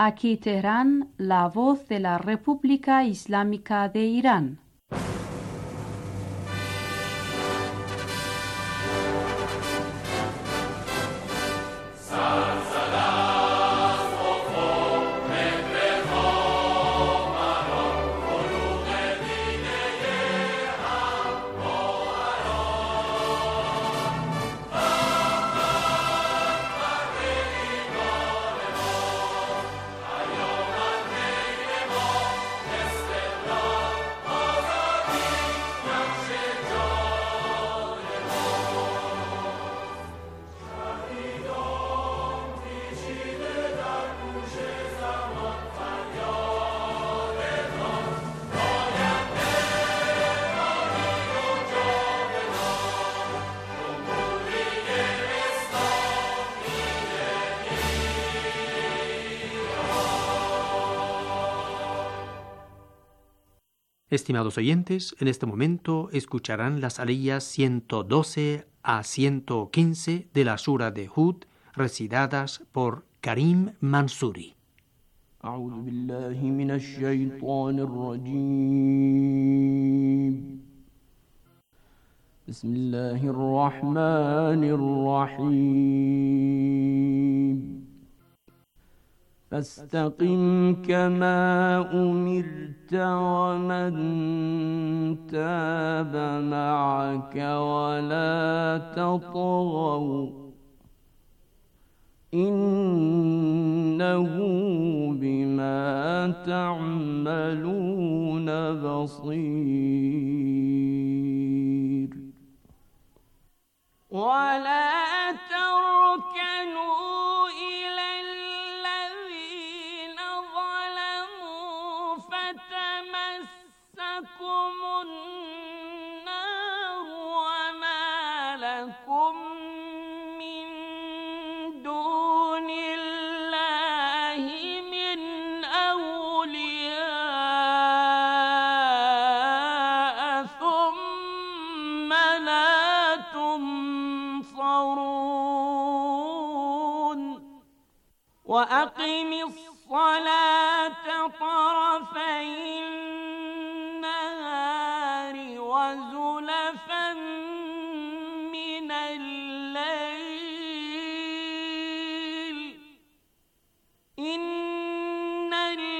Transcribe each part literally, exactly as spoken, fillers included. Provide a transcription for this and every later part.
Aquí Teherán, la voz de la República Islámica de Irán. Estimados oyentes, en este momento escucharán las aliyas ciento doce a ciento quince de la Sura de Hud, recitadas por Karim Mansuri. أعوذ بالله من الشيطان الرجيم بسم الله الرحمن الرحيم فاستقم كما أمرت ومن تاب معك ولا تطغوا إنه بما تعملون بصير ولا تركنوا إلى الذين ظلموا فتمسكم النار وما لكم من دون الله من أولياء ثم لا تنصرون وأقم الصلاة طرفي النهار وزلفا من الليل إن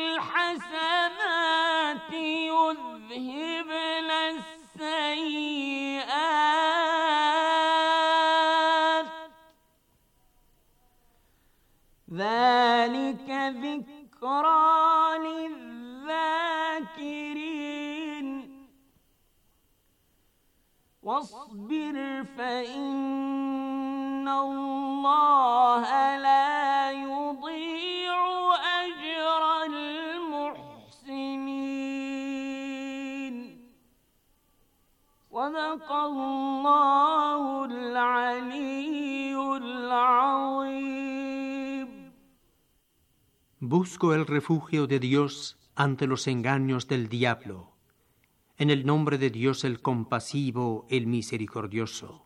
الحسنات يذهبن السيئات ذلك ذكرى للذاكرين واصبر فإن الله لا يضيع أجر المحسنين صدق الله العلي العظيم. Busco el refugio de Dios ante los engaños del diablo. En el nombre de Dios el compasivo, el misericordioso.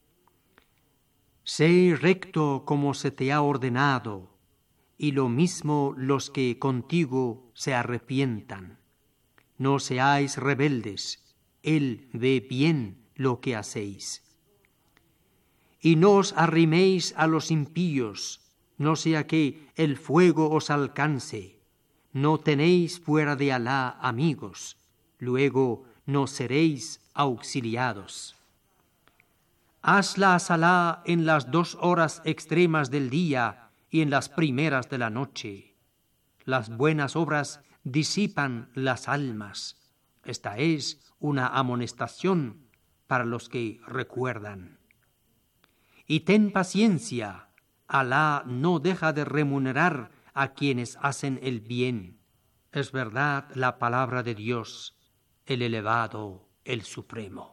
Sé recto como se te ha ordenado, y lo mismo los que contigo se arrepientan. No seáis rebeldes, Él ve bien lo que hacéis. Y no os arriméis a los impíos, no sea que el fuego os alcance. No tenéis fuera de Alá amigos, luego no seréis auxiliados. Hazla a Alá en las dos horas extremas del día y en las primeras de la noche. Las buenas obras disipan las almas. Esta es una amonestación para los que recuerdan. Y ten paciencia, Alá no deja de remunerar a quienes hacen el bien. Es verdad la palabra de Dios, el elevado, el supremo.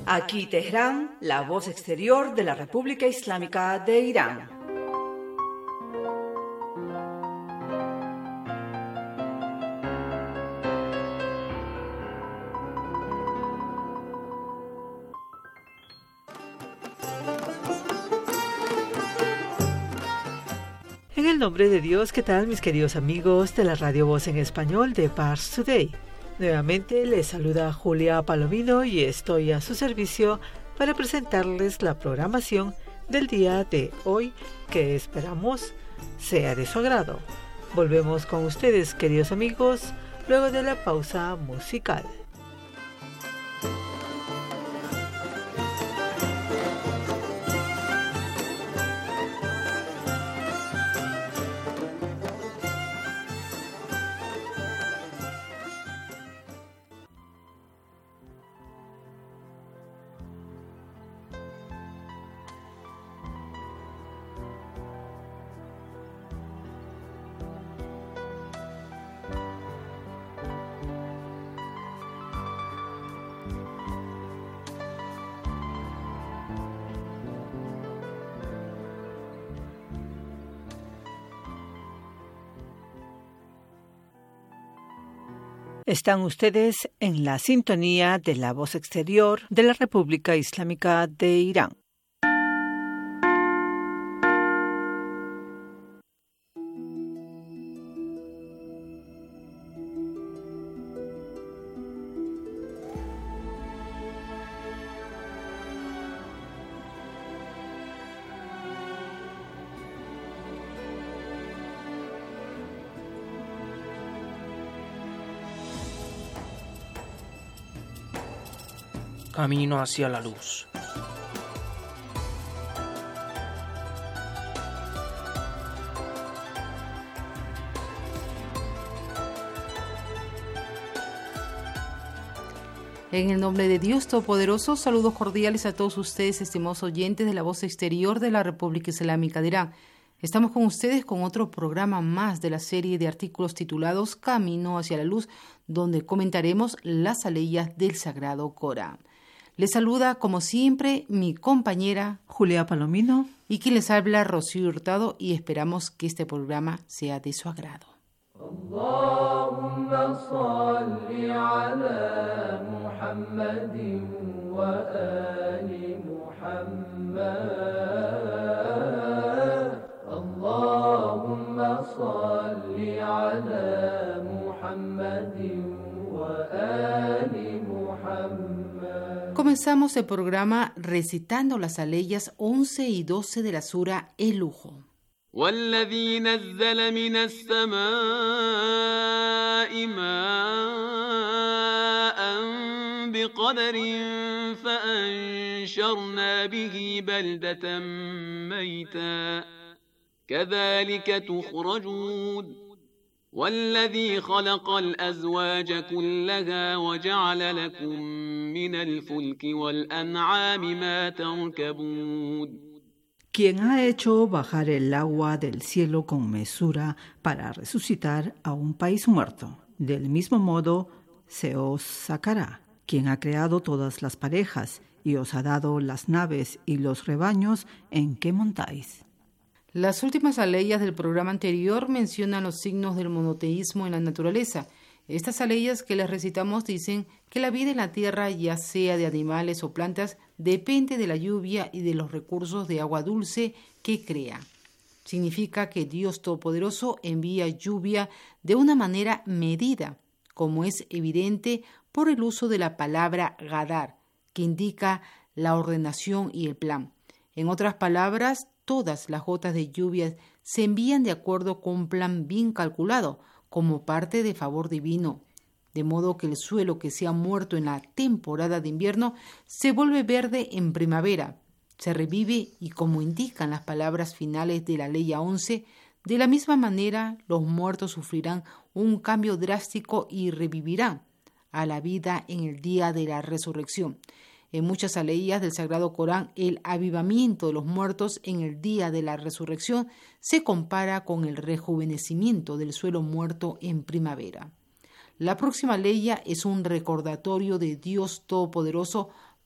Aquí Teherán, la voz exterior de la República Islámica de Irán. En el nombre de Dios, ¿qué tal mis queridos amigos de la Radio Voz en Español de Pars Today? Nuevamente les saluda Julia Palomino y estoy a su servicio para presentarles la programación del día de hoy que esperamos sea de su agrado. Volvemos con ustedes, queridos amigos, luego de la pausa musical. Están ustedes en la sintonía de la voz exterior de la República Islámica de Irán. Camino hacia la luz. En el nombre de Dios Todopoderoso, saludos cordiales a todos ustedes, estimados oyentes de la voz exterior de la República Islámica de Irán. Estamos con ustedes con otro programa más de la serie de artículos titulados Camino hacia la luz, donde comentaremos las aleyas del Sagrado Corán. Les saluda, como siempre, mi compañera Julia Palomino y quien les habla, Rocío Hurtado, y esperamos que este programa sea de su agrado. Allahumma salli ala Muhammadin wa ali Muhammad. Allahumma salli ala Muhammadin wa ali Muhammad. Comenzamos el programa recitando las aleyas once y doce de la sura El Lujo. والذي نزل من السماء ماء بقدر فأنشرنا به بلدة ميتا كذلك تخرجون والذي خلق الأزواج كلها وجعل لكم من الفلك والأنعام ما تركبون. Quien ha hecho bajar el agua del cielo con mesura para resucitar a un país muerto. Del mismo modo se os sacará. Quien ha creado todas las parejas y os ha dado las naves y los rebaños en que montáis. Las últimas aleyas del programa anterior mencionan los signos del monoteísmo en la naturaleza. Estas aleyas que les recitamos dicen que la vida en la tierra, ya sea de animales o plantas, depende de la lluvia y de los recursos de agua dulce que crea. Significa que Dios Todopoderoso envía lluvia de una manera medida, como es evidente por el uso de la palabra gadar, que indica la ordenación y el plan. En otras palabras, todas las gotas de lluvia se envían de acuerdo con un plan bien calculado, como parte de favor divino, de modo que el suelo que se ha muerto en la temporada de invierno se vuelve verde en primavera, se revive y, como indican las palabras finales de la ley once, de la misma manera los muertos sufrirán un cambio drástico y revivirán a la vida en el día de la resurrección. En muchas aleyas del Sagrado Corán, el avivamiento de los muertos en el día de la resurrección se compara con el rejuvenecimiento del suelo muerto en primavera. La próxima aleya es un recordatorio de Dios Todopoderoso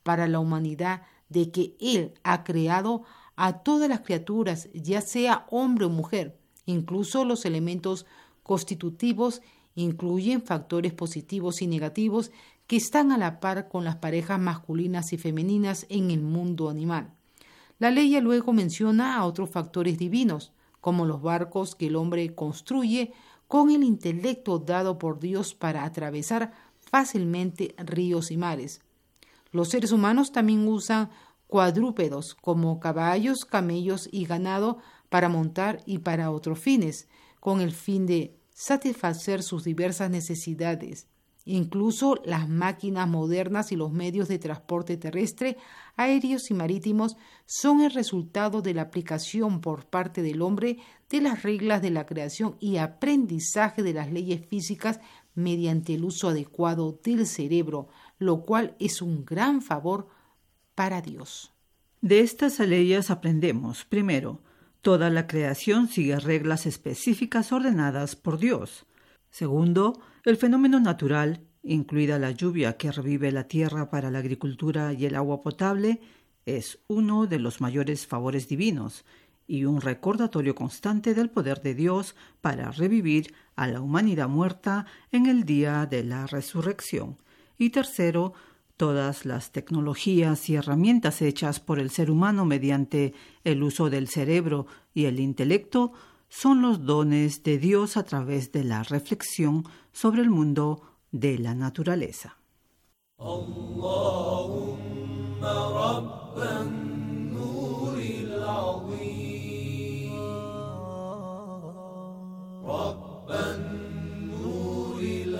para la humanidad de que Él ha creado a todas las criaturas, ya sea hombre o mujer. Incluso los elementos constitutivos incluyen factores positivos y negativos que están a la par con las parejas masculinas y femeninas en el mundo animal. La ley luego menciona a otros factores divinos, como los barcos que el hombre construye con el intelecto dado por Dios para atravesar fácilmente ríos y mares. Los seres humanos también usan cuadrúpedos como caballos, camellos y ganado para montar y para otros fines, con el fin de satisfacer sus diversas necesidades. Incluso las máquinas modernas y los medios de transporte terrestre, aéreos y marítimos son el resultado de la aplicación por parte del hombre de las reglas de la creación y aprendizaje de las leyes físicas mediante el uso adecuado del cerebro, lo cual es un gran favor para Dios. De estas leyes aprendemos, primero, toda la creación sigue reglas específicas ordenadas por Dios. Segundo, el fenómeno natural, incluida la lluvia que revive la tierra para la agricultura y el agua potable, es uno de los mayores favores divinos y un recordatorio constante del poder de Dios para revivir a la humanidad muerta en el día de la resurrección. Y tercero, todas las tecnologías y herramientas hechas por el ser humano mediante el uso del cerebro y el intelecto son los dones de Dios a través de la reflexión sobre el mundo de la naturaleza. Allahumma rabban nuril azim, rabban nuril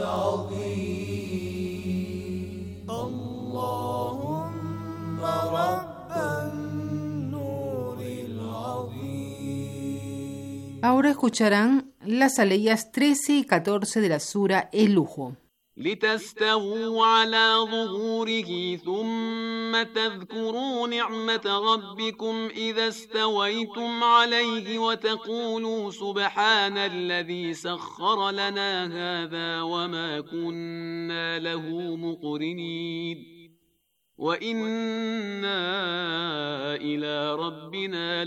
azim, Allahumma rabban nuril azim. Ahora escucharán las aleyas trece y catorce de la sura El Lujo. لتستووا على ظهوره ثم تذكروا نعمة ربكم إذا استويتم عليه وتقولوا سبحان الذي سخر لنا هذا وما كنا له مقرنين وإنا إلى ربنا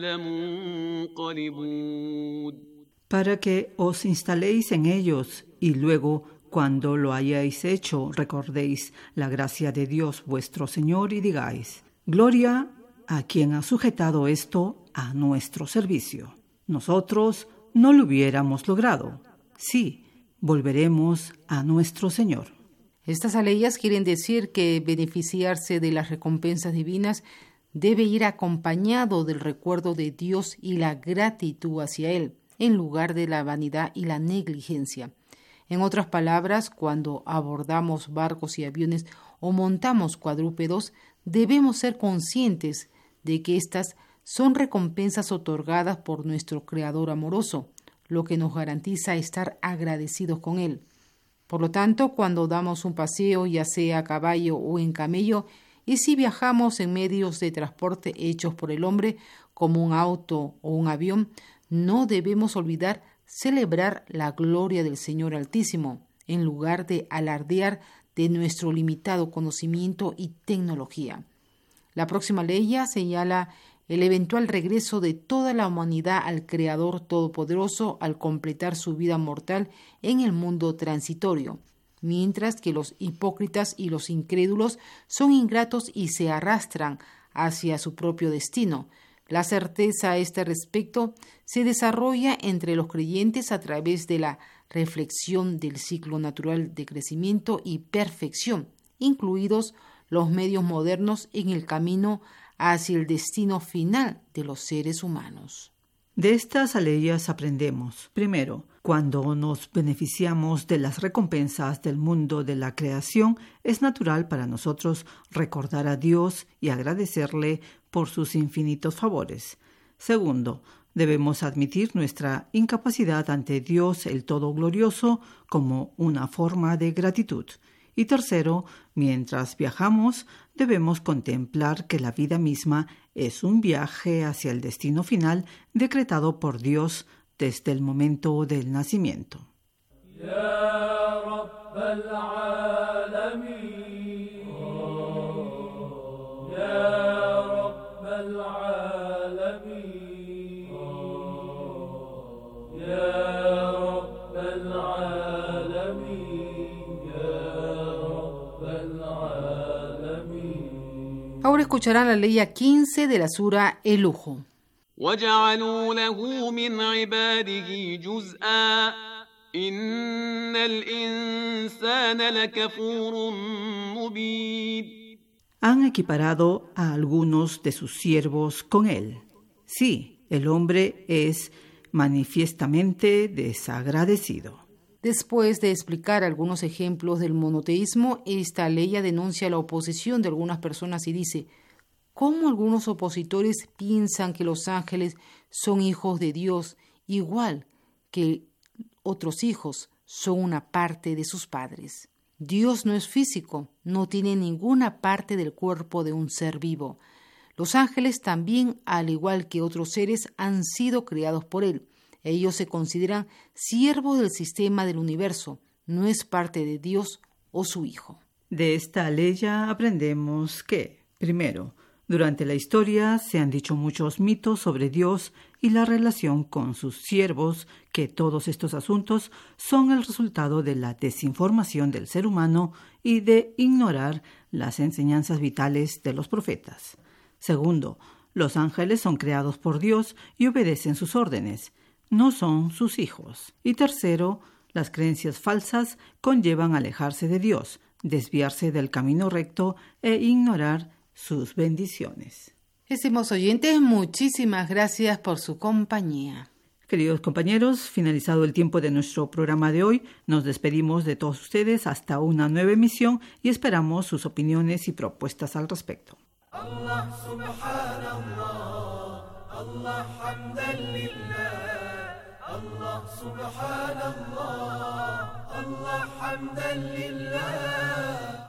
لمنقلبون. Para que os instaléis en ellos y luego, cuando lo hayáis hecho, recordéis la gracia de Dios vuestro Señor y digáis: Gloria a quien ha sujetado esto a nuestro servicio. Nosotros no lo hubiéramos logrado. Sí, volveremos a nuestro Señor. Estas aleyas quieren decir que beneficiarse de las recompensas divinas debe ir acompañado del recuerdo de Dios y la gratitud hacia Él, en lugar de la vanidad y la negligencia. En otras palabras, cuando abordamos barcos y aviones o montamos cuadrúpedos, debemos ser conscientes de que estas son recompensas otorgadas por nuestro Creador amoroso, lo que nos garantiza estar agradecidos con Él. Por lo tanto, cuando damos un paseo, ya sea a caballo o en camello, y si viajamos en medios de transporte hechos por el hombre, como un auto o un avión, no debemos olvidar celebrar la gloria del Señor Altísimo, en lugar de alardear de nuestro limitado conocimiento y tecnología. La próxima ley señala el eventual regreso de toda la humanidad al Creador Todopoderoso al completar su vida mortal en el mundo transitorio, mientras que los hipócritas y los incrédulos son ingratos y se arrastran hacia su propio destino. La certeza a este respecto se desarrolla entre los creyentes a través de la reflexión del ciclo natural de crecimiento y perfección, incluidos los medios modernos en el camino hacia el destino final de los seres humanos. De estas aleyas aprendemos, primero, cuando nos beneficiamos de las recompensas del mundo de la creación, es natural para nosotros recordar a Dios y agradecerle por sus infinitos favores. Segundo, debemos admitir nuestra incapacidad ante Dios el Todo Glorioso como una forma de gratitud. Y tercero, mientras viajamos, debemos contemplar que la vida misma es un viaje hacia el destino final decretado por Dios desde el momento del nacimiento. Ya Rabbal Alamin, Ahora escucharán la ley quince de la sura El Lujo. وَجَعَلُوا لَهُ مِنْ عِبَادِهِ جُزْءًا إِنَّ الْإِنسَانَ لَكَفُورٌ مُبِينٌ. Han equiparado a algunos de sus siervos con él. Sí, el hombre es manifiestamente desagradecido. Después de explicar algunos ejemplos del monoteísmo, esta ley denuncia la oposición de algunas personas y dice: ¿cómo algunos opositores piensan que los ángeles son hijos de Dios, igual que otros hijos son una parte de sus padres? Dios no es físico, no tiene ninguna parte del cuerpo de un ser vivo. Los ángeles también, al igual que otros seres, han sido creados por Él. Ellos se consideran siervos del sistema del universo, no es parte de Dios o su hijo. De esta ley aprendemos que, primero, durante la historia se han dicho muchos mitos sobre Dios y la relación con sus siervos, que todos estos asuntos son el resultado de la desinformación del ser humano y de ignorar las enseñanzas vitales de los profetas. Segundo, los ángeles son creados por Dios y obedecen sus órdenes, no son sus hijos. Y tercero, las creencias falsas conllevan alejarse de Dios, desviarse del camino recto e ignorar sus bendiciones. Estimados oyentes, muchísimas gracias por su compañía. Queridos compañeros, finalizado el tiempo de nuestro programa de hoy, nos despedimos de todos ustedes hasta una nueva emisión y esperamos sus opiniones y propuestas al respecto. Allah subhanallah, Allah hamdan lillah, Allah subhanallah, Allah hamdan lillah.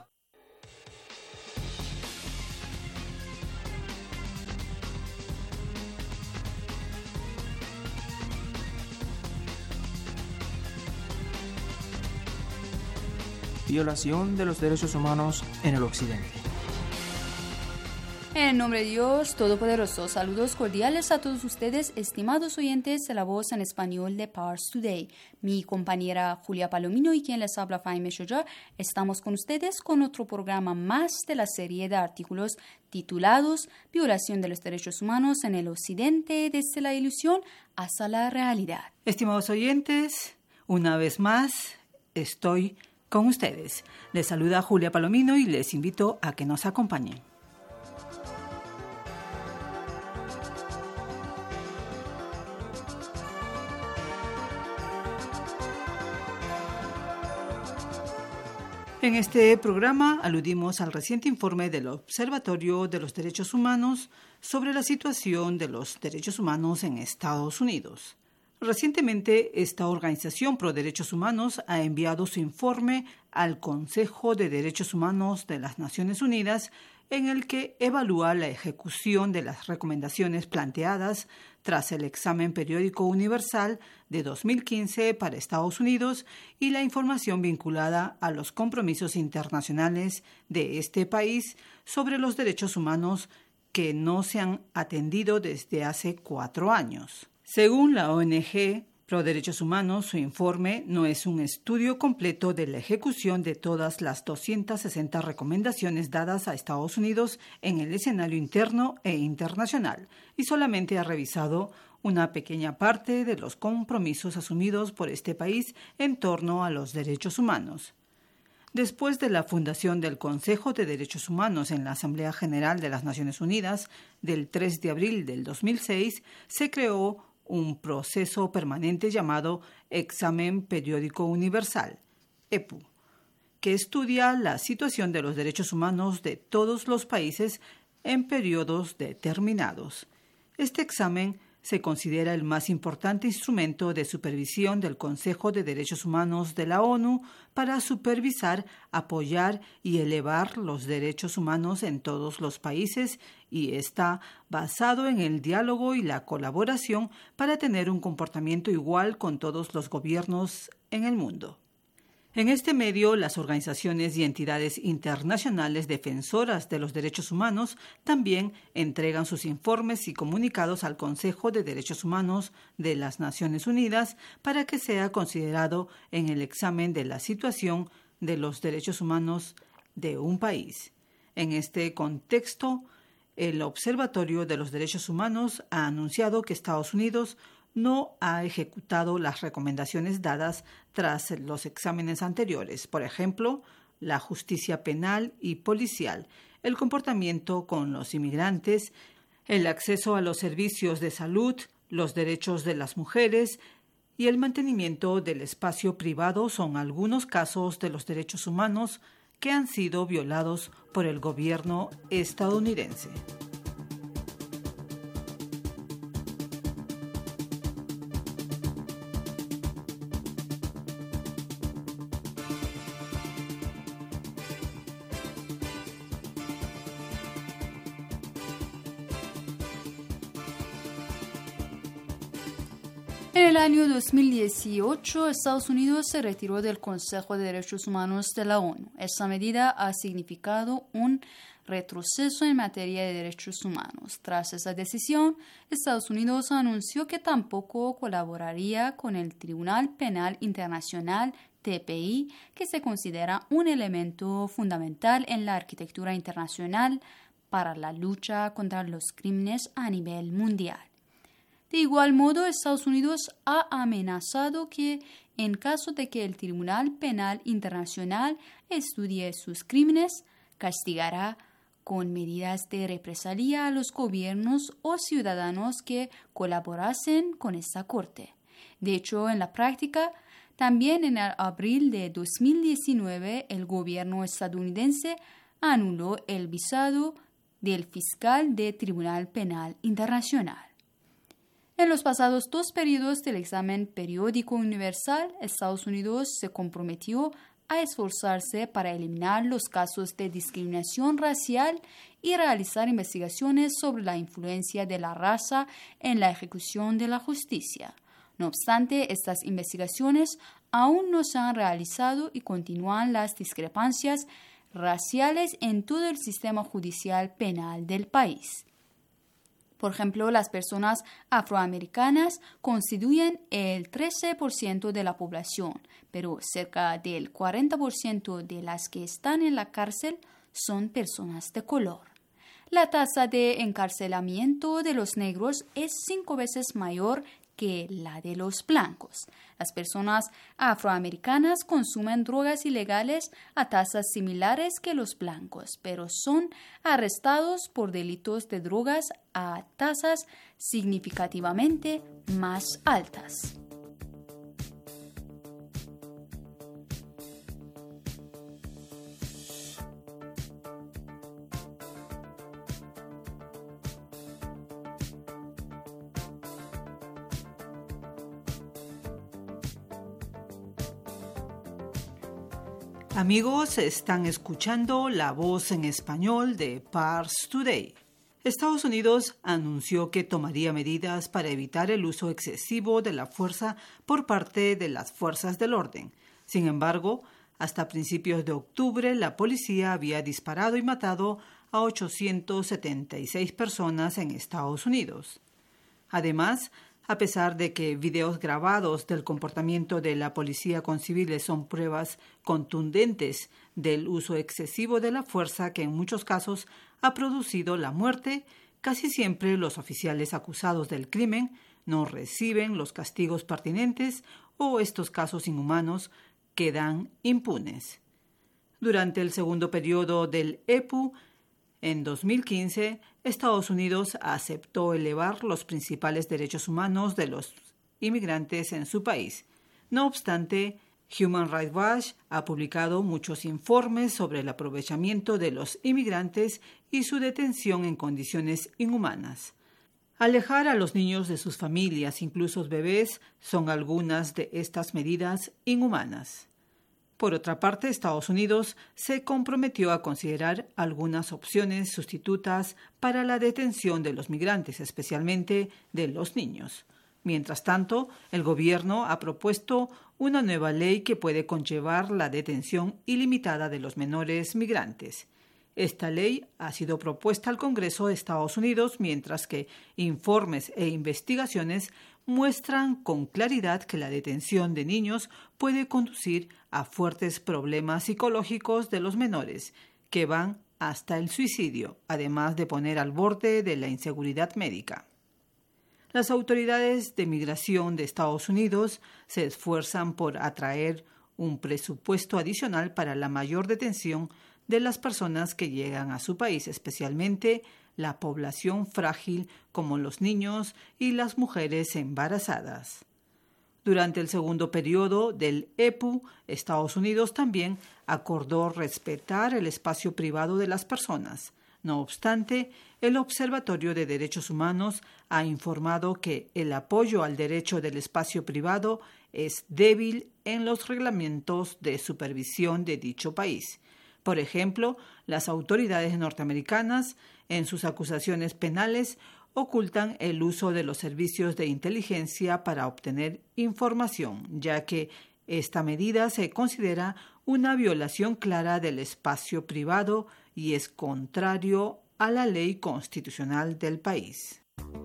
Violación de los derechos humanos en el Occidente. En el nombre de Dios Todopoderoso, saludos cordiales a todos ustedes, estimados oyentes de la voz en español de Pars Today. Mi compañera Julia Palomino y quien les habla, Faime Shoja, estamos con ustedes con otro programa más de la serie de artículos titulados Violación de los derechos humanos en el Occidente, desde la ilusión hasta la realidad. Estimados oyentes, una vez más estoy con ustedes. Les saluda Julia Palomino y les invito a que nos acompañen. En este programa aludimos al reciente informe del Observatorio de los Derechos Humanos sobre la situación de los derechos humanos en Estados Unidos. Recientemente, esta organización pro derechos humanos ha enviado su informe al Consejo de Derechos Humanos de las Naciones Unidas, en el que evalúa la ejecución de las recomendaciones planteadas tras el examen periódico universal de dos mil quince para Estados Unidos y la información vinculada a los compromisos internacionales de este país sobre los derechos humanos que no se han atendido desde hace cuatro años. Según la O N G Pro Derechos Humanos, su informe no es un estudio completo de la ejecución de todas las doscientas sesenta recomendaciones dadas a Estados Unidos en el escenario interno e internacional, y solamente ha revisado una pequeña parte de los compromisos asumidos por este país en torno a los derechos humanos. Después de la fundación del Consejo de Derechos Humanos en la Asamblea General de las Naciones Unidas del tres de abril del dos mil seis, se creó un proceso permanente llamado Examen Periódico Universal, E P U, que estudia la situación de los derechos humanos de todos los países en periodos determinados. Este examen se considera el más importante instrumento de supervisión del Consejo de Derechos Humanos de la ONU para supervisar, apoyar y elevar los derechos humanos en todos los países, y está basado en el diálogo y la colaboración para tener un comportamiento igual con todos los gobiernos en el mundo. En este medio, las organizaciones y entidades internacionales defensoras de los derechos humanos también entregan sus informes y comunicados al Consejo de Derechos Humanos de las Naciones Unidas para que sea considerado en el examen de la situación de los derechos humanos de un país. En este contexto, el Observatorio de los Derechos Humanos ha anunciado que Estados Unidos no ha ejecutado las recomendaciones dadas tras los exámenes anteriores, por ejemplo, la justicia penal y policial, el comportamiento con los inmigrantes, el acceso a los servicios de salud, los derechos de las mujeres y el mantenimiento del espacio privado son algunos casos de los derechos humanos que han sido violados por el gobierno estadounidense. En el año dos mil dieciocho, Estados Unidos se retiró del Consejo de Derechos Humanos de la ONU. Esta medida ha significado un retroceso en materia de derechos humanos. Tras esa decisión, Estados Unidos anunció que tampoco colaboraría con el Tribunal Penal Internacional, T P I, que se considera un elemento fundamental en la arquitectura internacional para la lucha contra los crímenes a nivel mundial. De igual modo, Estados Unidos ha amenazado que, en caso de que el Tribunal Penal Internacional estudie sus crímenes, castigará con medidas de represalia a los gobiernos o ciudadanos que colaborasen con esta corte. De hecho, en la práctica, también en abril de dos mil diecinueve, el gobierno estadounidense anuló el visado del fiscal del Tribunal Penal Internacional. En los pasados dos periodos del examen periódico universal, Estados Unidos se comprometió a esforzarse para eliminar los casos de discriminación racial y realizar investigaciones sobre la influencia de la raza en la ejecución de la justicia. No obstante, estas investigaciones aún no se han realizado y continúan las discrepancias raciales en todo el sistema judicial penal del país. Por ejemplo, las personas afroamericanas constituyen el trece por ciento de la población, pero cerca del cuarenta por ciento de las que están en la cárcel son personas de color. La tasa de encarcelamiento de los negros es cinco veces mayor que la de los blancos. Las personas afroamericanas consumen drogas ilegales a tasas similares que los blancos, pero son arrestados por delitos de drogas a tasas significativamente más altas. Amigos, están escuchando la voz en español de Pars Today. Estados Unidos anunció que tomaría medidas para evitar el uso excesivo de la fuerza por parte de las fuerzas del orden. Sin embargo, hasta principios de octubre, la policía había disparado y matado a ochocientas setenta y seis personas en Estados Unidos. Además, a pesar de que videos grabados del comportamiento de la policía con civiles son pruebas contundentes del uso excesivo de la fuerza que en muchos casos ha producido la muerte, casi siempre los oficiales acusados del crimen no reciben los castigos pertinentes o estos casos inhumanos quedan impunes. Durante el segundo periodo del E P U, en dos mil quince, Estados Unidos aceptó elevar los principales derechos humanos de los inmigrantes en su país. No obstante, Human Rights Watch ha publicado muchos informes sobre el aprovechamiento de los inmigrantes y su detención en condiciones inhumanas. Alejar a los niños de sus familias, incluso bebés, son algunas de estas medidas inhumanas. Por otra parte, Estados Unidos se comprometió a considerar algunas opciones sustitutas para la detención de los migrantes, especialmente de los niños. Mientras tanto, el gobierno ha propuesto una nueva ley que puede conllevar la detención ilimitada de los menores migrantes. Esta ley ha sido propuesta al Congreso de Estados Unidos, mientras que informes e investigaciones muestran con claridad que la detención de niños puede conducir a fuertes problemas psicológicos de los menores, que van hasta el suicidio, además de poner al borde de la inseguridad médica. Las autoridades de migración de Estados Unidos se esfuerzan por atraer un presupuesto adicional para la mayor detención de las personas que llegan a su país, especialmente la población frágil como los niños y las mujeres embarazadas. Durante el segundo periodo del E P U, Estados Unidos también acordó respetar el espacio privado de las personas. No obstante, el Observatorio de Derechos Humanos ha informado que el apoyo al derecho del espacio privado es débil en los reglamentos de supervisión de dicho país. Por ejemplo, las autoridades norteamericanas, en sus acusaciones penales, ocultan el uso de los servicios de inteligencia para obtener información, ya que esta medida se considera una violación clara del espacio privado y es contrario a la ley constitucional del país.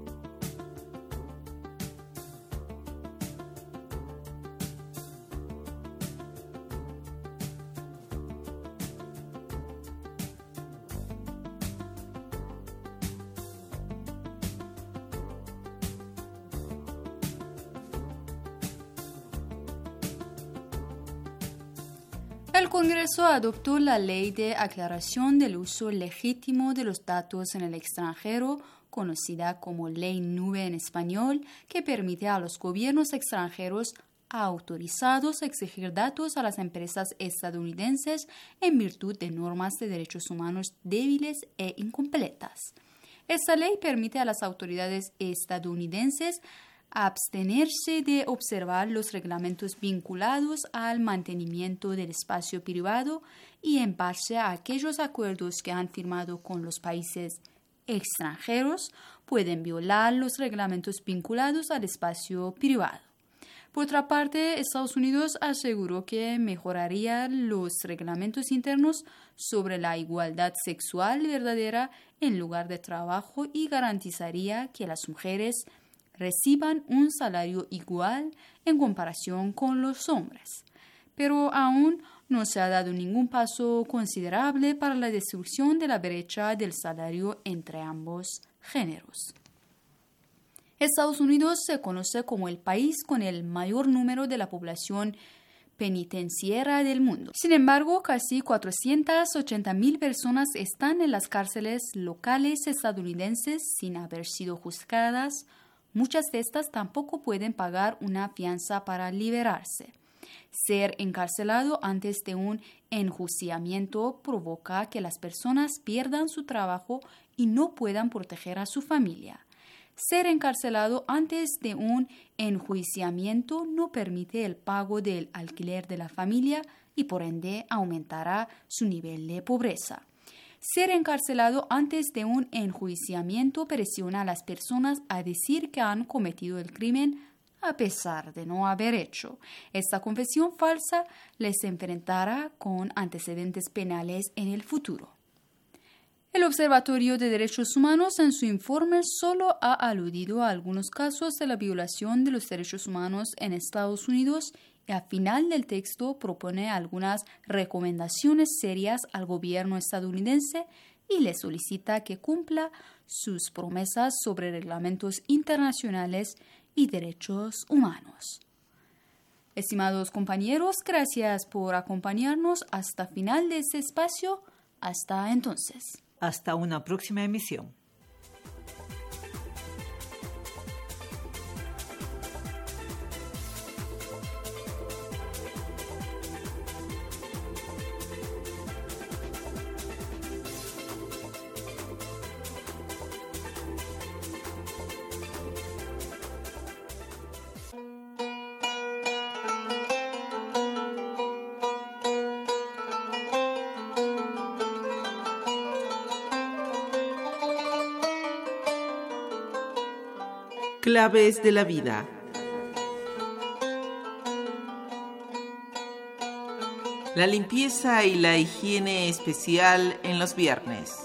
El Congreso adoptó la Ley de Aclaración del Uso Legítimo de los Datos en el Extranjero, conocida como Ley Nube en español, que permite a los gobiernos extranjeros autorizados a exigir datos a las empresas estadounidenses en virtud de normas de derechos humanos débiles e incompletas. Esta ley permite a las autoridades estadounidenses abstenerse de observar los reglamentos vinculados al mantenimiento del espacio privado y en base a aquellos acuerdos que han firmado con los países extranjeros, pueden violar los reglamentos vinculados al espacio privado. Por otra parte, Estados Unidos aseguró que mejoraría los reglamentos internos sobre la igualdad sexual verdadera en lugar de trabajo y garantizaría que las mujeres reciban un salario igual en comparación con los hombres. Pero aún no se ha dado ningún paso considerable para la destrucción de la brecha del salario entre ambos géneros. Estados Unidos se conoce como el país con el mayor número de la población penitenciaria del mundo. Sin embargo, casi cuatrocientas ochenta mil personas están en las cárceles locales estadounidenses sin haber sido juzgadas. Muchas de estas tampoco pueden pagar una fianza para liberarse. Ser encarcelado antes de un enjuiciamiento provoca que las personas pierdan su trabajo y no puedan proteger a su familia. Ser encarcelado antes de un enjuiciamiento no permite el pago del alquiler de la familia y por ende aumentará su nivel de pobreza. Ser encarcelado antes de un enjuiciamiento presiona a las personas a decir que han cometido el crimen a pesar de no haber hecho. Esta confesión falsa les enfrentará con antecedentes penales en el futuro. El Observatorio de Derechos Humanos en su informe solo ha aludido a algunos casos de la violación de los derechos humanos en Estados Unidos y al final del texto propone algunas recomendaciones serias al gobierno estadounidense y le solicita que cumpla sus promesas sobre reglamentos internacionales y derechos humanos. Estimados compañeros, gracias por acompañarnos hasta el final de este espacio. Hasta entonces. Hasta una próxima emisión. Claves de la vida. La limpieza y la higiene especial en los viernes.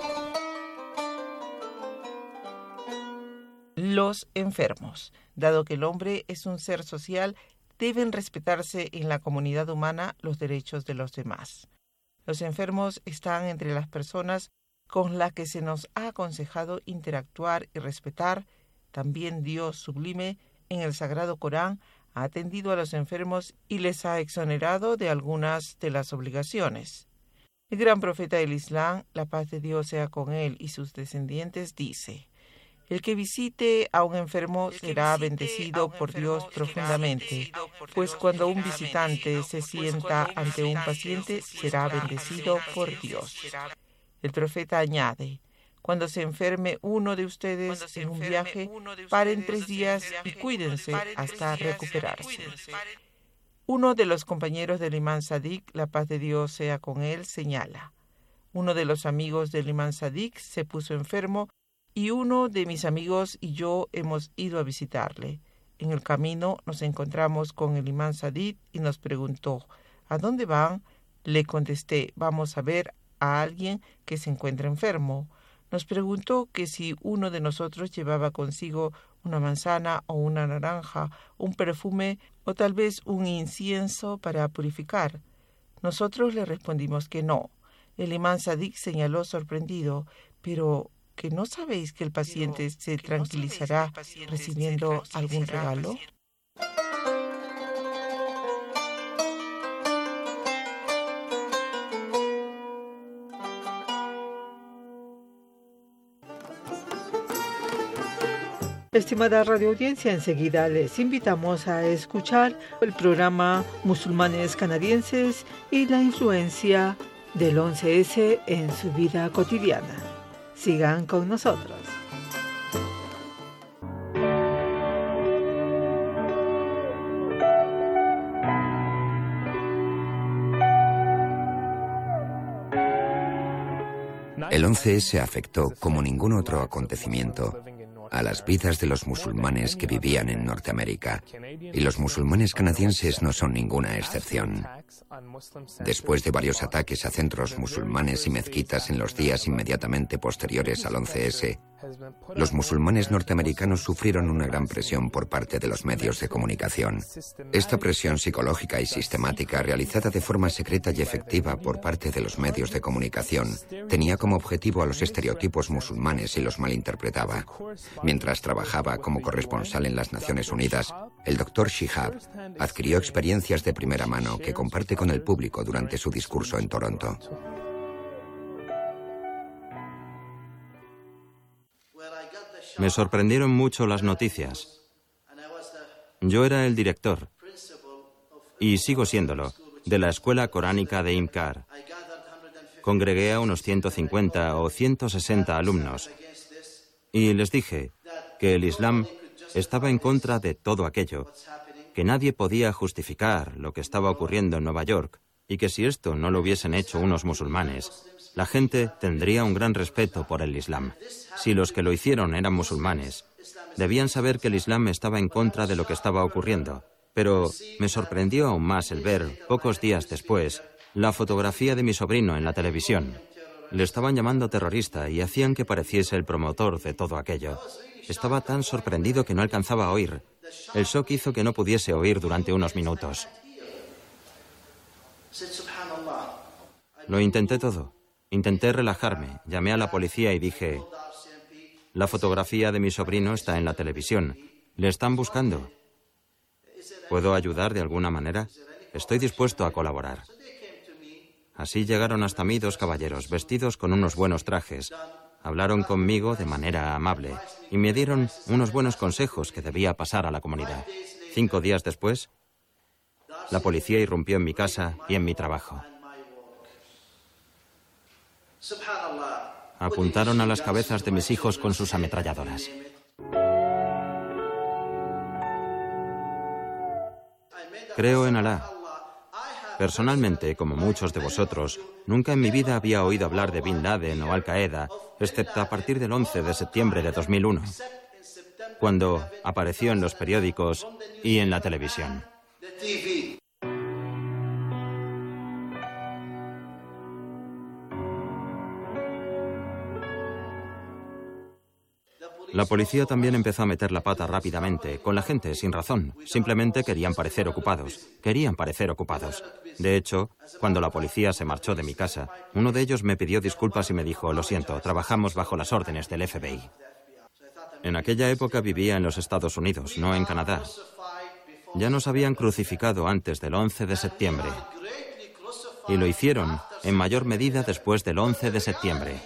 Los enfermos. Dado que el hombre es un ser social, deben respetarse en la comunidad humana los derechos de los demás. Los enfermos están entre las personas con las que se nos ha aconsejado interactuar y respetar. También Dios sublime, en el Sagrado Corán, ha atendido a los enfermos y les ha exonerado de algunas de las obligaciones. El gran profeta del Islam, la paz de Dios sea con él y sus descendientes, dice: el que visite a un enfermo será bendecido por Dios profundamente, pues cuando un visitante se sienta ante un paciente, será bendecido por Dios. El profeta añade: cuando se enferme uno de ustedes en un viaje, paren tres días y cuídense hasta recuperarse. Uno de los compañeros del imán Sadiq, la paz de Dios sea con él, señala: uno de los amigos del imán Sadiq se puso enfermo y uno de mis amigos y yo hemos ido a visitarle. En el camino nos encontramos con el imán Sadiq y nos preguntó: ¿a dónde van? Le contesté: vamos a ver a alguien que se encuentra enfermo. Nos preguntó que si uno de nosotros llevaba consigo una manzana o una naranja, un perfume o tal vez un incienso para purificar. Nosotros le respondimos que no. El imán Sadiq señaló sorprendido: pero ¿que no sabéis que el paciente se tranquilizará recibiendo algún regalo? Estimada radioaudiencia, enseguida les invitamos a escuchar el programa Musulmanes Canadienses y la influencia del once ese en su vida cotidiana. Sigan con nosotros. El once ese afectó como ningún otro acontecimiento a las vidas de los musulmanes que vivían en Norteamérica, y los musulmanes canadienses no son ninguna excepción. Después de varios ataques a centros musulmanes y mezquitas en los días inmediatamente posteriores al once ese, los musulmanes norteamericanos sufrieron una gran presión por parte de los medios de comunicación. Esta presión psicológica y sistemática, realizada de forma secreta y efectiva por parte de los medios de comunicación, tenía como objetivo a los estereotipos musulmanes y los malinterpretaba. Mientras trabajaba como corresponsal en las Naciones Unidas, el doctor Shihab adquirió experiencias de primera mano que comparte con el público durante su discurso en Toronto. Me sorprendieron mucho las noticias. Yo era el director, y sigo siéndolo, de la Escuela Coránica de IMCAR. Congregué a unos ciento cincuenta o ciento sesenta alumnos, y les dije que el Islam estaba en contra de todo aquello, que nadie podía justificar lo que estaba ocurriendo en Nueva York, y que si esto no lo hubiesen hecho unos musulmanes, la gente tendría un gran respeto por el Islam. Si los que lo hicieron eran musulmanes, debían saber que el Islam estaba en contra de lo que estaba ocurriendo. Pero me sorprendió aún más el ver, pocos días después, la fotografía de mi sobrino en la televisión. Le estaban llamando terrorista y hacían que pareciese el promotor de todo aquello. Estaba tan sorprendido que no alcanzaba a oír. El shock hizo que no pudiese oír durante unos minutos. Lo intenté todo. Intenté relajarme, llamé a la policía y dije: la fotografía de mi sobrino está en la televisión. Le están buscando. ¿Puedo ayudar de alguna manera? Estoy dispuesto a colaborar. Así llegaron hasta mí dos caballeros, vestidos con unos buenos trajes. Hablaron conmigo de manera amable y me dieron unos buenos consejos que debía pasar a la comunidad. Cinco días después, la policía irrumpió en mi casa y en mi trabajo. Apuntaron a las cabezas de mis hijos con sus ametralladoras. Creo en Alá. Personalmente, como muchos de vosotros, nunca en mi vida había oído hablar de Bin Laden o Al Qaeda, excepto a partir del once de septiembre de dos mil uno, cuando apareció en los periódicos y en la televisión. La policía también empezó a meter la pata rápidamente, con la gente, sin razón. Simplemente querían parecer ocupados. Querían parecer ocupados. De hecho, cuando la policía se marchó de mi casa, uno de ellos me pidió disculpas y me dijo, lo siento, trabajamos bajo las órdenes del F B I. En aquella época vivía en los Estados Unidos, no en Canadá. Ya nos habían crucificado antes del once de septiembre. Y lo hicieron, en mayor medida, después del once de septiembre.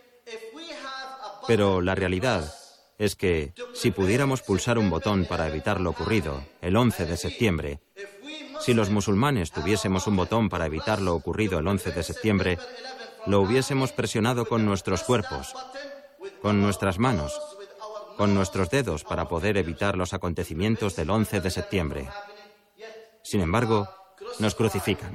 Pero la realidad es que, si pudiéramos pulsar un botón para evitar lo ocurrido el once de septiembre, si los musulmanes tuviésemos un botón para evitar lo ocurrido el once de septiembre, lo hubiésemos presionado con nuestros cuerpos, con nuestras manos, con nuestros dedos para poder evitar los acontecimientos del once de septiembre. Sin embargo, nos crucifican.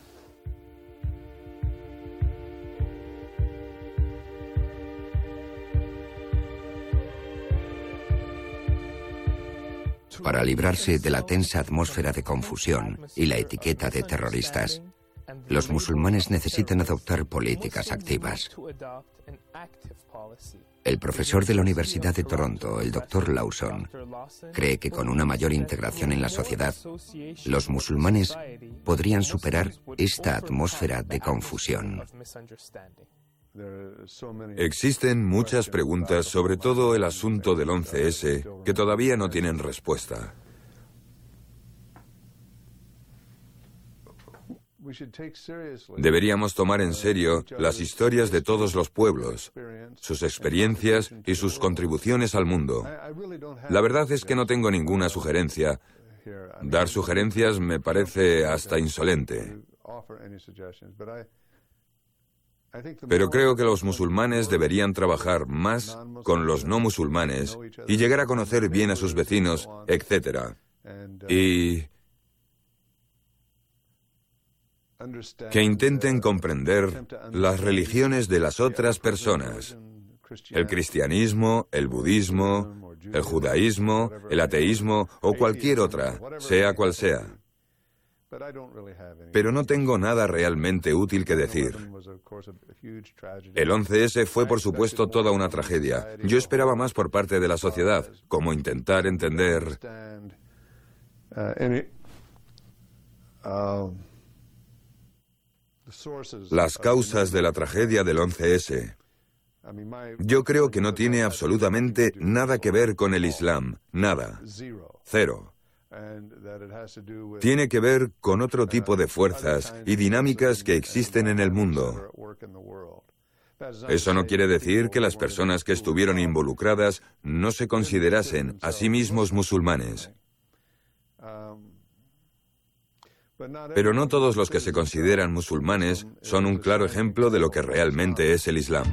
Para librarse de la tensa atmósfera de confusión y la etiqueta de terroristas, los musulmanes necesitan adoptar políticas activas. El profesor de la Universidad de Toronto, el doctor Lawson, cree que con una mayor integración en la sociedad, los musulmanes podrían superar esta atmósfera de confusión. Existen muchas preguntas sobre todo el asunto del once ese que todavía no tienen respuesta. Deberíamos tomar en serio las historias de todos los pueblos, sus experiencias y sus contribuciones al mundo. La verdad es que no tengo ninguna sugerencia. Dar sugerencias me parece hasta insolente. Pero creo que los musulmanes deberían trabajar más con los no musulmanes y llegar a conocer bien a sus vecinos, etcétera. Y que intenten comprender las religiones de las otras personas. El cristianismo, el budismo, el judaísmo, el ateísmo o cualquier otra, sea cual sea. Pero no tengo nada realmente útil que decir. El once ese fue, por supuesto, toda una tragedia. Yo esperaba más por parte de la sociedad, como intentar entender las causas de la tragedia del once ese. Yo creo que no tiene absolutamente nada que ver con el Islam, nada, cero. Tiene que ver con otro tipo de fuerzas y dinámicas que existen en el mundo. Eso no quiere decir que las personas que estuvieron involucradas no se considerasen a sí mismos musulmanes. Pero no todos los que se consideran musulmanes son un claro ejemplo de lo que realmente es el Islam.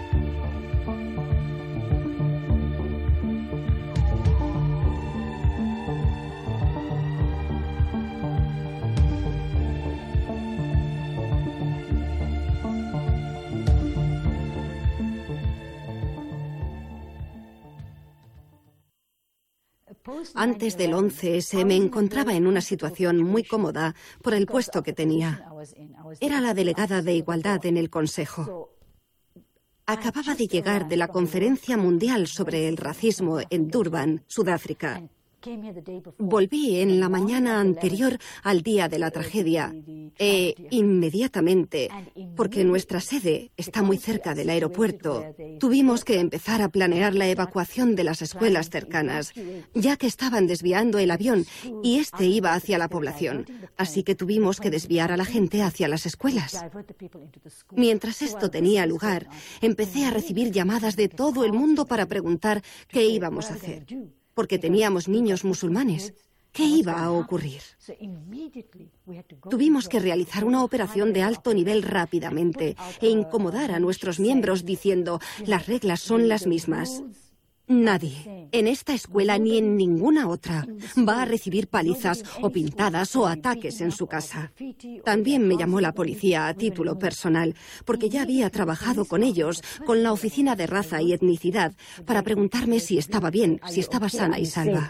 Antes del once ese me encontraba en una situación muy cómoda por el puesto que tenía. Era la delegada de Igualdad en el Consejo. Acababa de llegar de la Conferencia Mundial sobre el Racismo en Durban, Sudáfrica. Volví en la mañana anterior al día de la tragedia e inmediatamente, porque nuestra sede está muy cerca del aeropuerto, tuvimos que empezar a planear la evacuación de las escuelas cercanas, ya que estaban desviando el avión y este iba hacia la población, así que tuvimos que desviar a la gente hacia las escuelas. Mientras esto tenía lugar, empecé a recibir llamadas de todo el mundo para preguntar qué íbamos a hacer. Porque teníamos niños musulmanes. ¿Qué iba a ocurrir? Tuvimos que realizar una operación de alto nivel rápidamente e incomodar a nuestros miembros diciendo, las reglas son las mismas. Nadie, en esta escuela ni en ninguna otra, va a recibir palizas o pintadas o ataques en su casa. También me llamó la policía a título personal, porque ya había trabajado con ellos, con la Oficina de Raza y Etnicidad, para preguntarme si estaba bien, si estaba sana y salva.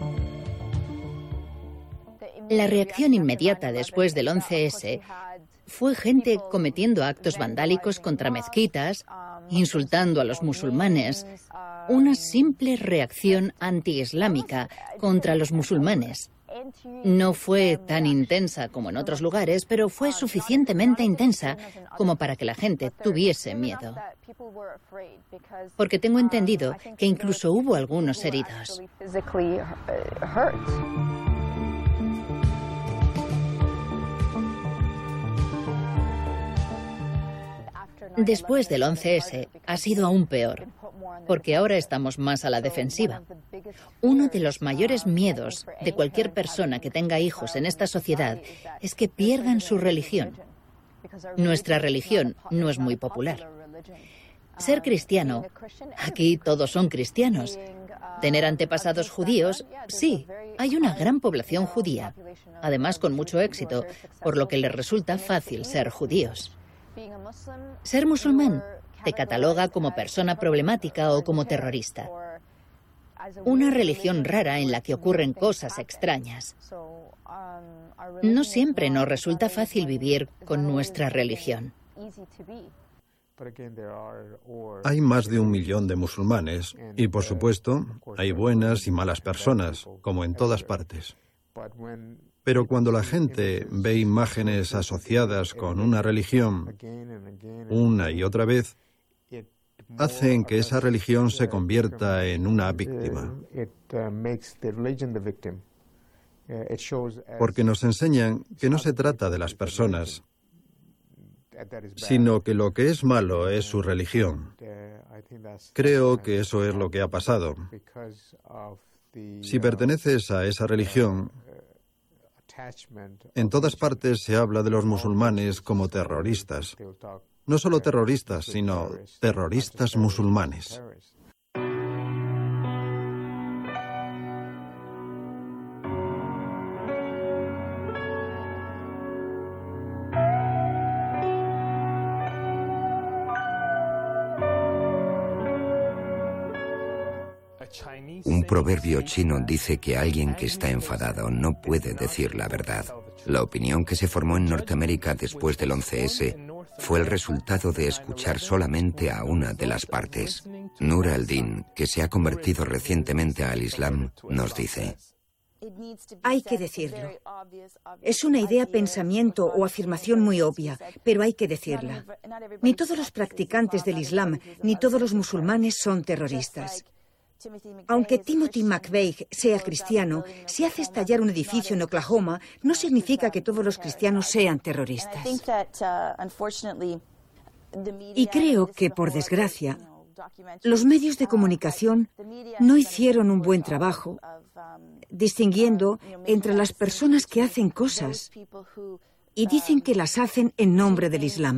La reacción inmediata después del once ese fue gente cometiendo actos vandálicos contra mezquitas, insultando a los musulmanes, una simple reacción antiislámica contra los musulmanes. No fue tan intensa como en otros lugares, pero fue suficientemente intensa como para que la gente tuviese miedo. Porque tengo entendido que incluso hubo algunos heridos. Después del once ese ha sido aún peor, porque ahora estamos más a la defensiva. Uno de los mayores miedos de cualquier persona que tenga hijos en esta sociedad es que pierdan su religión. Nuestra religión no es muy popular. Ser cristiano, aquí todos son cristianos. Tener antepasados judíos, sí, hay una gran población judía, además con mucho éxito, por lo que les resulta fácil ser judíos. Ser musulmán te cataloga como persona problemática o como terrorista. Una religión rara en la que ocurren cosas extrañas. No siempre nos resulta fácil vivir con nuestra religión. Hay más de un millón de musulmanes y, por supuesto, hay buenas y malas personas, como en todas partes. Pero cuando la gente ve imágenes asociadas con una religión una y otra vez, hacen que esa religión se convierta en una víctima. Porque nos enseñan que no se trata de las personas, sino que lo que es malo es su religión. Creo que eso es lo que ha pasado. Si perteneces a esa religión, en todas partes se habla de los musulmanes como terroristas. No solo terroristas, sino terroristas musulmanes. Un proverbio chino dice que alguien que está enfadado no puede decir la verdad. La opinión que se formó en Norteamérica después del once ese fue el resultado de escuchar solamente a una de las partes. Nur al-Din, que se ha convertido recientemente al Islam, nos dice: hay que decirlo. Es una idea, pensamiento o afirmación muy obvia, pero hay que decirla. Ni todos los practicantes del Islam, ni todos los musulmanes son terroristas. Aunque Timothy McVeigh sea cristiano, si hace estallar un edificio en Oklahoma, no significa que todos los cristianos sean terroristas. Y creo que, por desgracia, los medios de comunicación no hicieron un buen trabajo distinguiendo entre las personas que hacen cosas y dicen que las hacen en nombre del Islam,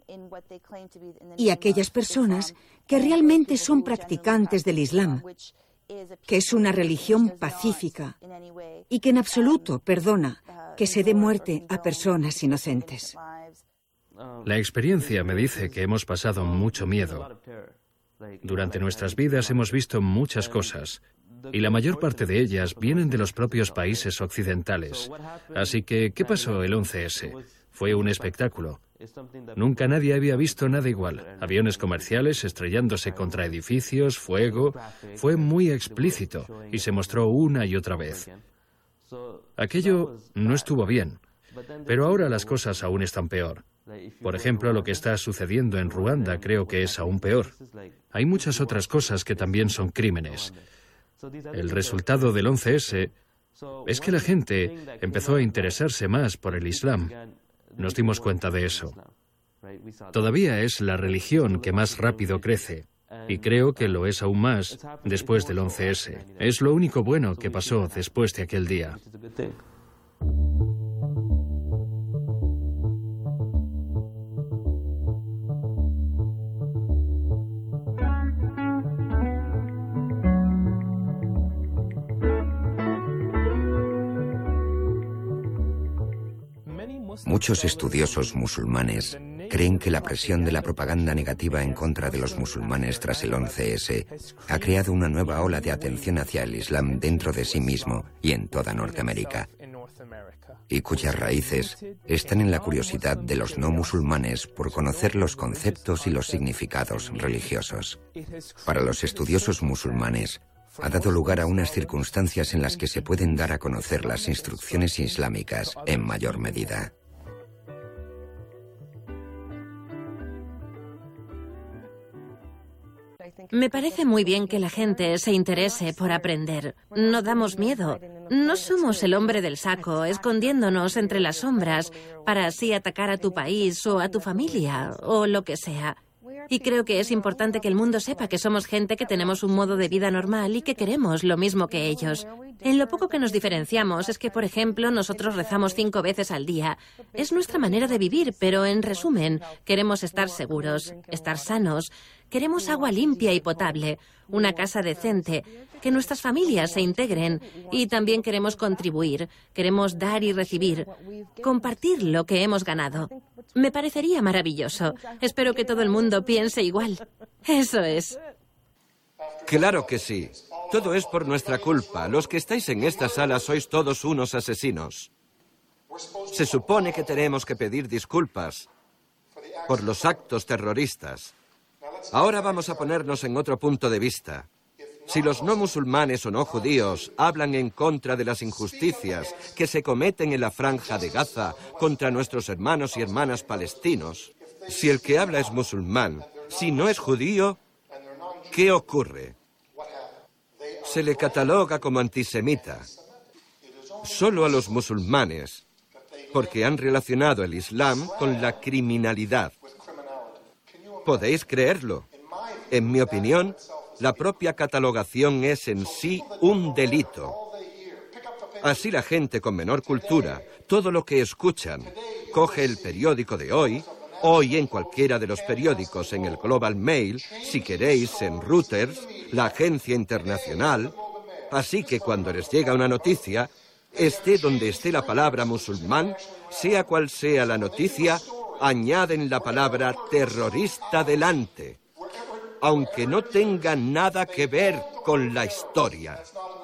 y aquellas personas que realmente son practicantes del Islam, que es una religión pacífica y que en absoluto perdona que se dé muerte a personas inocentes. La experiencia me dice que hemos pasado mucho miedo. Durante nuestras vidas hemos visto muchas cosas, y la mayor parte de ellas vienen de los propios países occidentales. Así que, ¿qué pasó el once ese? Fue un espectáculo. Nunca nadie había visto nada igual. Aviones comerciales estrellándose contra edificios, fuego. Fue muy explícito y se mostró una y otra vez. Aquello no estuvo bien, pero ahora las cosas aún están peor. Por ejemplo, lo que está sucediendo en Ruanda creo que es aún peor. Hay muchas otras cosas que también son crímenes. El resultado del once ese es que la gente empezó a interesarse más por el Islam. Nos dimos cuenta de eso. Todavía es la religión que más rápido crece, y creo que lo es aún más después del once ese. Es lo único bueno que pasó después de aquel día. Muchos estudiosos musulmanes creen que la presión de la propaganda negativa en contra de los musulmanes tras el once ese ha creado una nueva ola de atención hacia el Islam dentro de sí mismo y en toda Norteamérica. y cuyas raíces están en la curiosidad de los no musulmanes por conocer los conceptos y los significados religiosos. Para los estudiosos musulmanes, ha dado lugar a unas circunstancias en las que se pueden dar a conocer las instrucciones islámicas en mayor medida. Me parece muy bien que la gente se interese por aprender. No damos miedo. No somos el hombre del saco, escondiéndonos entre las sombras para así atacar a tu país o a tu familia o lo que sea. Y creo que es importante que el mundo sepa que somos gente que tenemos un modo de vida normal y que queremos lo mismo que ellos. En lo poco que nos diferenciamos es que, por ejemplo, nosotros rezamos cinco veces al día. Es nuestra manera de vivir, pero en resumen, queremos estar seguros, estar sanos, queremos agua limpia y potable, una casa decente, que nuestras familias se integren y también queremos contribuir, queremos dar y recibir, compartir lo que hemos ganado. Me parecería maravilloso. Espero que todo el mundo piense igual. Eso es. Claro que sí. Todo es por nuestra culpa. Los que estáis en esta sala sois todos unos asesinos. Se supone que tenemos que pedir disculpas por los actos terroristas. Ahora vamos a ponernos en otro punto de vista. Si los no musulmanes o no judíos hablan en contra de las injusticias que se cometen en la Franja de Gaza contra nuestros hermanos y hermanas palestinos, si el que habla es musulmán, si no es judío, ¿qué ocurre? Se le cataloga como antisemita. Solo a los musulmanes, porque han relacionado el Islam con la criminalidad. ¿Podéis creerlo? En mi opinión, la propia catalogación es en sí un delito. Así la gente con menor cultura, todo lo que escuchan, coge el periódico de hoy, hoy en cualquiera de los periódicos, en el Global Mail, si queréis, en Reuters, la agencia internacional. Así que cuando les llega una noticia, esté donde esté la palabra musulmán, sea cual sea la noticia, añaden la palabra terrorista delante, aunque no tenga nada que ver con la historia.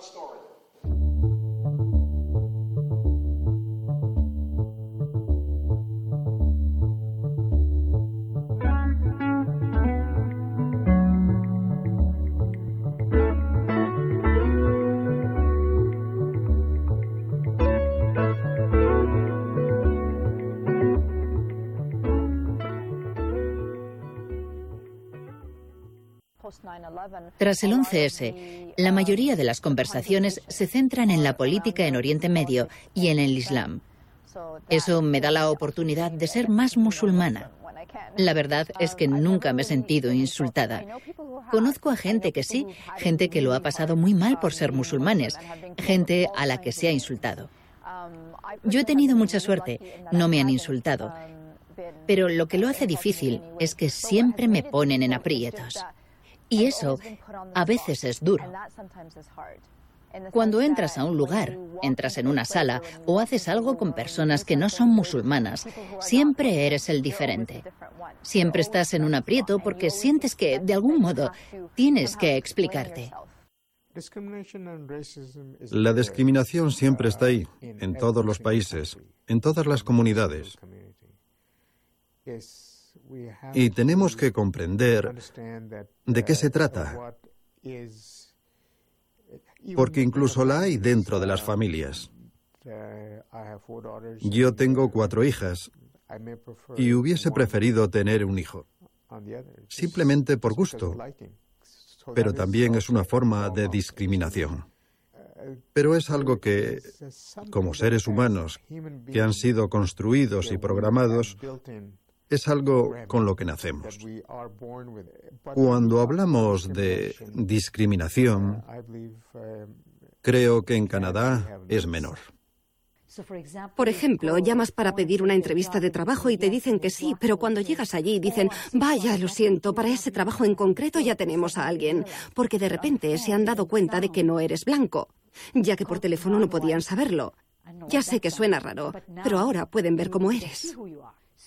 Tras el once ese, la mayoría de las conversaciones se centran en la política en Oriente Medio y en el Islam. Eso me da la oportunidad de ser más musulmana. La verdad es que nunca me he sentido insultada. Conozco a gente que sí, gente que lo ha pasado muy mal por ser musulmanes, gente a la que se ha insultado. Yo he tenido mucha suerte, no me han insultado. Pero lo que lo hace difícil es que siempre me ponen en aprietos. Y eso a veces es duro. Cuando entras a un lugar, entras en una sala o haces algo con personas que no son musulmanas, siempre eres el diferente. Siempre estás en un aprieto porque sientes que, de algún modo, tienes que explicarte. La discriminación siempre está ahí, en todos los países, en todas las comunidades. Y tenemos que comprender de qué se trata, porque incluso la hay dentro de las familias. Yo tengo cuatro hijas y hubiese preferido tener un hijo, simplemente por gusto, pero también es una forma de discriminación. Pero es algo que, como seres humanos que han sido construidos y programados, es algo con lo que nacemos. Cuando hablamos de discriminación, creo que en Canadá es menor. Por ejemplo, llamas para pedir una entrevista de trabajo y te dicen que sí, pero cuando llegas allí dicen, vaya, lo siento, para ese trabajo en concreto ya tenemos a alguien, porque de repente se han dado cuenta de que no eres blanco, ya que por teléfono no podían saberlo. Ya sé que suena raro, pero ahora pueden ver cómo eres.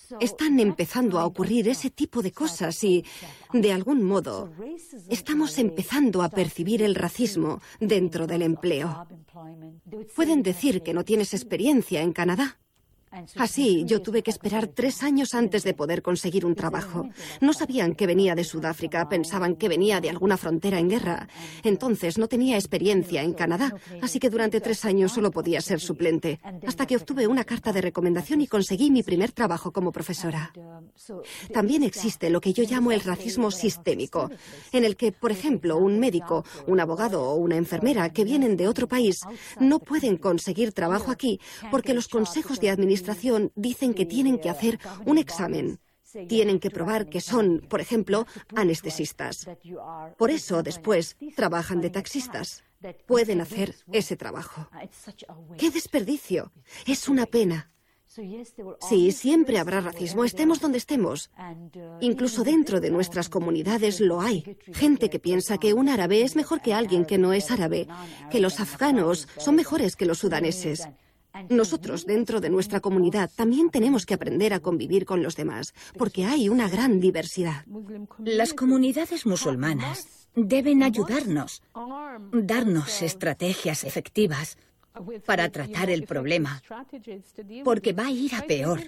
están empezando a ocurrir ese tipo de cosas y, de algún modo, estamos empezando a percibir el racismo dentro del empleo. Pueden decir que no tienes experiencia en Canadá. Así, yo tuve que esperar tres años antes de poder conseguir un trabajo. No sabían que venía de Sudáfrica, pensaban que venía de alguna frontera en guerra. Entonces no tenía experiencia en Canadá, así que durante tres años solo podía ser suplente, hasta que obtuve una carta de recomendación y conseguí mi primer trabajo como profesora. También existe lo que yo llamo el racismo sistémico, en el que, por ejemplo, un médico, un abogado o una enfermera que vienen de otro país no pueden conseguir trabajo aquí porque los consejos de administración dicen que tienen que hacer un examen. Tienen que probar que son, por ejemplo, anestesistas. Por eso, después, trabajan de taxistas. Pueden hacer ese trabajo. ¡Qué desperdicio! Es una pena. Sí, siempre habrá racismo, estemos donde estemos. Incluso dentro de nuestras comunidades lo hay. Gente que piensa que un árabe es mejor que alguien que no es árabe, que los afganos son mejores que los sudaneses. Nosotros, dentro de nuestra comunidad, también tenemos que aprender a convivir con los demás, porque hay una gran diversidad. Las comunidades musulmanas deben ayudarnos, darnos estrategias efectivas para tratar el problema, porque va a ir a peor.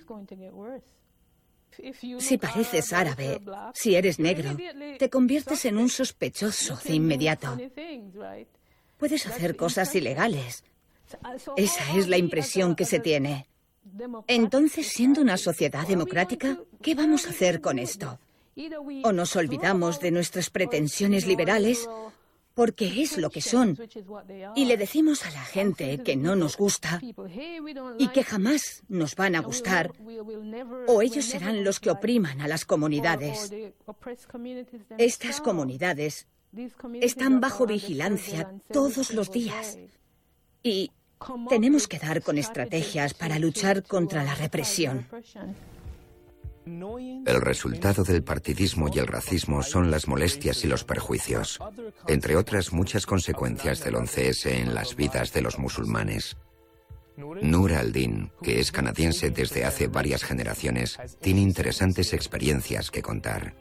Si pareces árabe, si eres negro, te conviertes en un sospechoso de inmediato. Puedes hacer cosas ilegales. Esa es la impresión que se tiene. Entonces, siendo una sociedad democrática, ¿qué vamos a hacer con esto? O nos olvidamos de nuestras pretensiones liberales, porque es lo que son, y le decimos a la gente que no nos gusta y que jamás nos van a gustar, o ellos serán los que opriman a las comunidades. Estas comunidades están bajo vigilancia todos los días y tenemos que dar con estrategias para luchar contra la represión. El resultado del partidismo y el racismo son las molestias y los perjuicios, entre otras muchas consecuencias del once ese en las vidas de los musulmanes. Nur al-Din, que es canadiense desde hace varias generaciones, tiene interesantes experiencias que contar.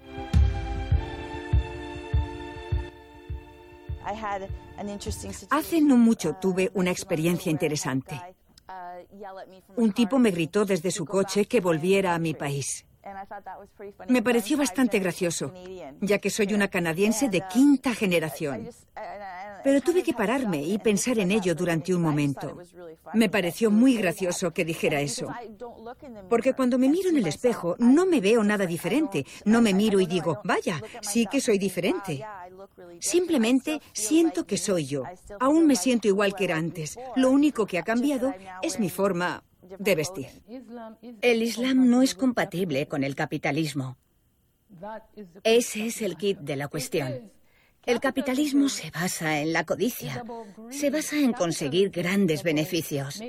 Hace no mucho tuve una experiencia interesante. Un tipo me gritó desde su coche que volviera a mi país. Me pareció bastante gracioso, ya que soy una canadiense de quinta generación. Pero tuve que pararme y pensar en ello durante un momento. Me pareció muy gracioso que dijera eso. Porque cuando me miro en el espejo, no me veo nada diferente. No me miro y digo, vaya, sí que soy diferente. Simplemente siento que soy yo. Aún me siento igual que era antes. Lo único que ha cambiado es mi forma de vestir. El Islam no es compatible con el capitalismo. Ese es el quid de la cuestión. El capitalismo se basa en la codicia, se basa en conseguir grandes beneficios.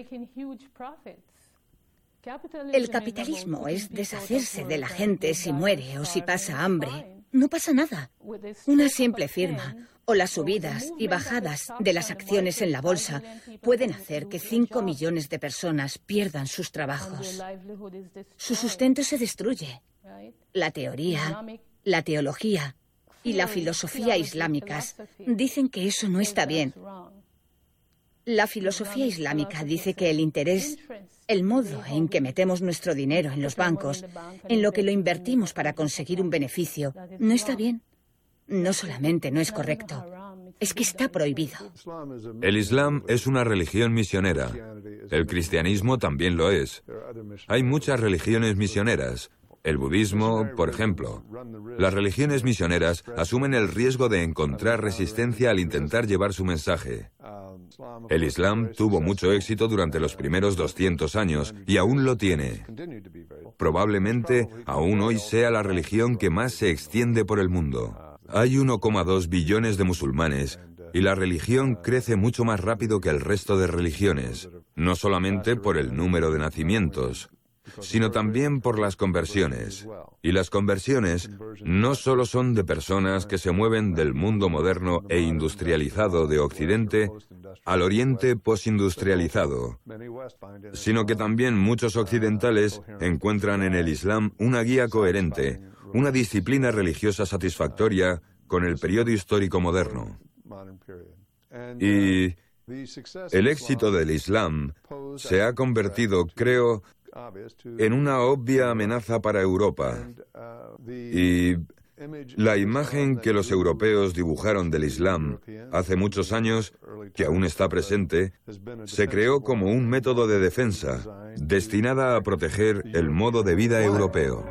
El capitalismo es deshacerse de la gente si muere o si pasa hambre. No pasa nada. Una simple firma o las subidas y bajadas de las acciones en la bolsa pueden hacer que cinco millones de personas pierdan sus trabajos. Su sustento se destruye. La teoría, la teología y la filosofía islámicas dicen que eso no está bien. La filosofía islámica dice que el interés, el modo en que metemos nuestro dinero en los bancos, en lo que lo invertimos para conseguir un beneficio, no está bien. No solamente no es correcto, es que está prohibido. El Islam es una religión misionera. El cristianismo también lo es. Hay muchas religiones misioneras. El budismo, por ejemplo. Las religiones misioneras asumen el riesgo de encontrar resistencia al intentar llevar su mensaje. El Islam tuvo mucho éxito durante los primeros doscientos años y aún lo tiene. Probablemente aún hoy sea la religión que más se extiende por el mundo. Hay uno coma dos billones de musulmanes y la religión crece mucho más rápido que el resto de religiones, no solamente por el número de nacimientos, sino también por las conversiones. Y las conversiones no solo son de personas que se mueven del mundo moderno e industrializado de Occidente al Oriente postindustrializado, sino que también muchos occidentales encuentran en el Islam una guía coherente, una disciplina religiosa satisfactoria con el periodo histórico moderno. Y el éxito del Islam se ha convertido, creo, en una obvia amenaza para Europa. Y la imagen que los europeos dibujaron del Islam hace muchos años, que aún está presente, se creó como un método de defensa destinada a proteger el modo de vida europeo.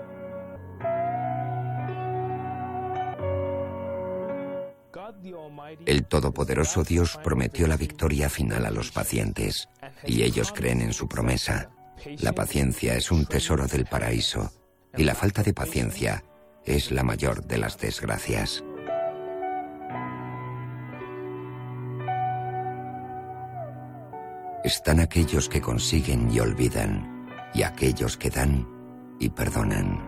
El Todopoderoso Dios prometió la victoria final a los pacientes, y ellos creen en su promesa. La paciencia es un tesoro del paraíso, y la falta de paciencia es la mayor de las desgracias. Están aquellos que consiguen y olvidan, y aquellos que dan y perdonan.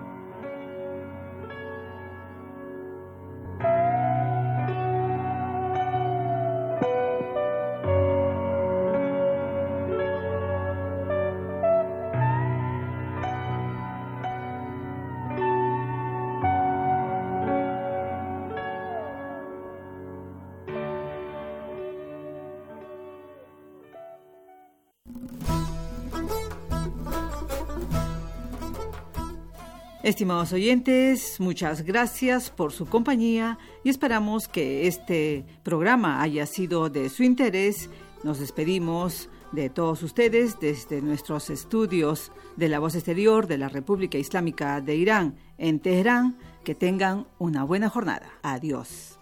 Estimados oyentes, muchas gracias por su compañía y esperamos que este programa haya sido de su interés. Nos despedimos de todos ustedes desde nuestros estudios de la Voz Exterior de la República Islámica de Irán en Teherán. Que tengan una buena jornada. Adiós.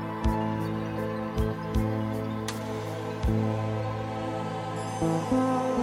Thank you.